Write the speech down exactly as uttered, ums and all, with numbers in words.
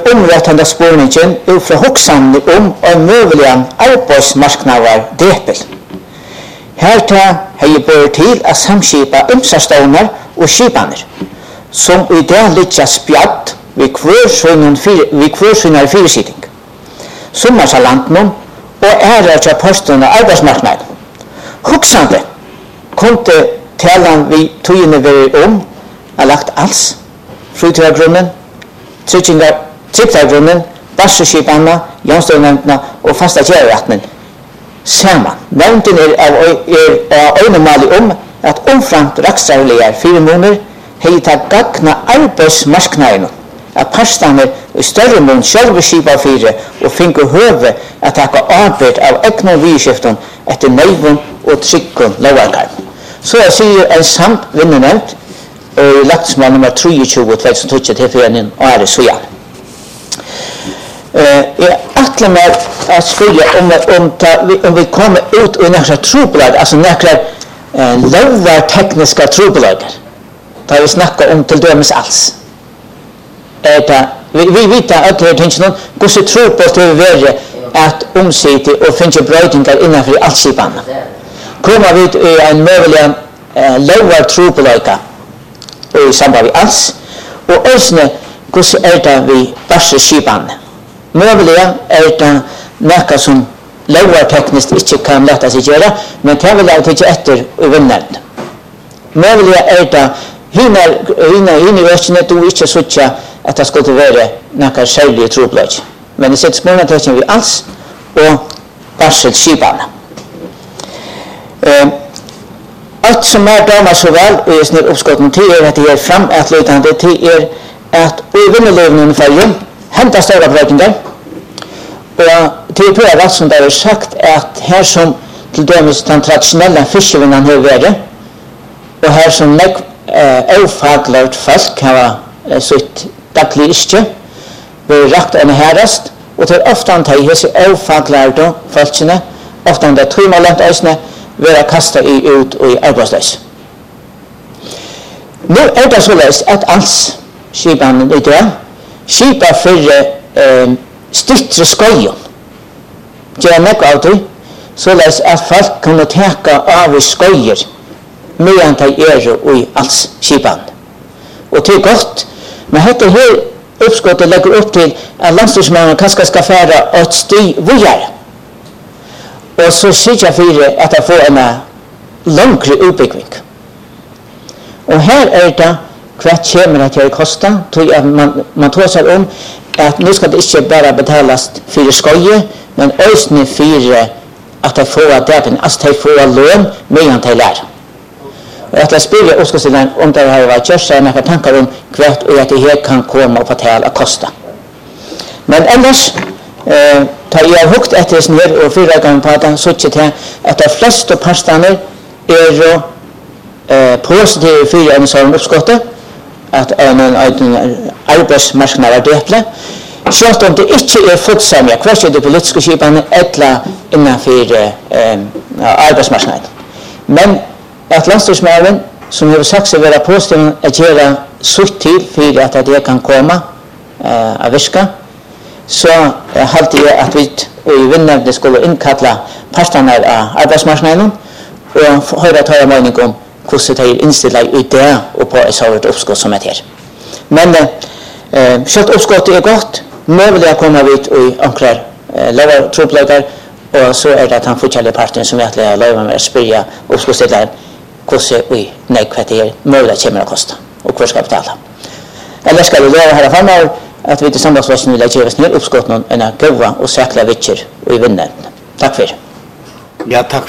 omrettende spurningen ut fra hoksene om en mulig arbeidsmarknad var depel. Herta har jeg båret til å samskipa ymsaståner og skipaner, som i dag ligger spjatt ved hver sønner fyrsitting. Sommarsalantene og ære til postene arbeidsmarknaden. Hoksande kunde talen vi togene være om er lagt alls, frutøvergrunnen, tryggtargrunnen, basseskipanna, jønstøvnevntene og fasta kjærerettenen sammen. Nevnten er av øynemali om at omframt raksarlige fire måneder har gitt gagna arbeidsmarknaden at parstene i større mån sjølve skipa fire og finner høve at taka arbeid av egna vidskiften etter nøyvun og tryggum lovarkar. Så jeg sier en samt vinnenevnt og laktsmann nummer treogtjúgu tjugohundratjúgu til fyrirnin og er så ja. Jeg atler meg at spørre om, om, om vi kommer ut i nekra trobelag, altså nekra eh, lovartekniska trobelag. Da vi snakker om til dømes alls. Er det, vi, vi vet at alle tingene, hvordan trobelt det vil være at omsite og finne brøytingar innenfor allskipanna. Kommer vi i en mulig eh, lovar trobelag i samband med alls, og også hvordan er det vi barse skipanna. Mulig er det noe som lovarteknisk ikke kan lette seg gjøre, men det vil jeg ikke etter i vinneren. Mulig er det hine i økene du ikke sutja at det skulle være noe særlig trobløy. Men det setter spørsmålene vi alls og barsel skipane. Alt som er damer så vel, og jeg snitt oppskotten til er at det er framatløytende til er at i vinnerløvningen for jo hentet større brøytinger. Og til å prøve alt som det er sagt at her som til dømes den tradisjonelle fiskevinnen har vært, og her som nek avfaglert folk har sitt daglig iske, vil rakt enn herrast, og til ofte han tar hese avfaglerte folkene, ofte han det tøymalent øysene, vil kastet i ut og i arbeidsløs. Nå er det såleis at alls skipanen i dag, skipa for eh, stittre skøyen, gjør nekko av det, såleis at folk kunne teka av i skøyer, medan de er i alls skipanen. Og til godt, men dette her oppskottet legger opp til at landstyrsmannen kanskje skal fære et sti vujere. Og så sier jeg for at jeg får en langere utbygging. Og her er det hva kommer det til å koste, man, man tror seg om at nå skal det ikke bare betales for skøye, men også for at de får det, altså de får løn medan de lærer. Og at jeg spiller oppskottstillen om det har vært gjørst, så er noen tanker om hva at det her kan komme opp til å koste. Men ellers, eh, da jeg har hukt etter sånn her og fyra ganger på det, så ikke til at de fleste parstene er eh, positive fyra enn sånn oppskottet, at en arbeidsmarknad er døple, selv om det ikke er fotsamlet, hva er det politiske skipene, eller innenfor eh, arbeidsmarknaden. Men at landstyrsmannen, som har sagt seg være positiv, at gjøre sutt til for at det kan komme eh, av virka, så eh, halte jeg at vi i vinnerne skulle innkalla partene av arbeidsmarknaden og høre ta mening om hvordan de er innstilt i det og på et sånt oppskott som er her. Men eh, selv oppskottet er godt, mulig å komme vidt i omkring eh, lover troppleggere, og så er det at han fortjeller partene som virkelig har lovet med å spørre oppskottsstilleren hvordan vi nekk det er mulig kommer å koste, og hvor skal betale. Ellers skal vi love her fremover at vi til sambandsvesten vil gjøre oss ned oppskott noen en gode og sækla vitser og i vinneren. Takk for. Ja, takk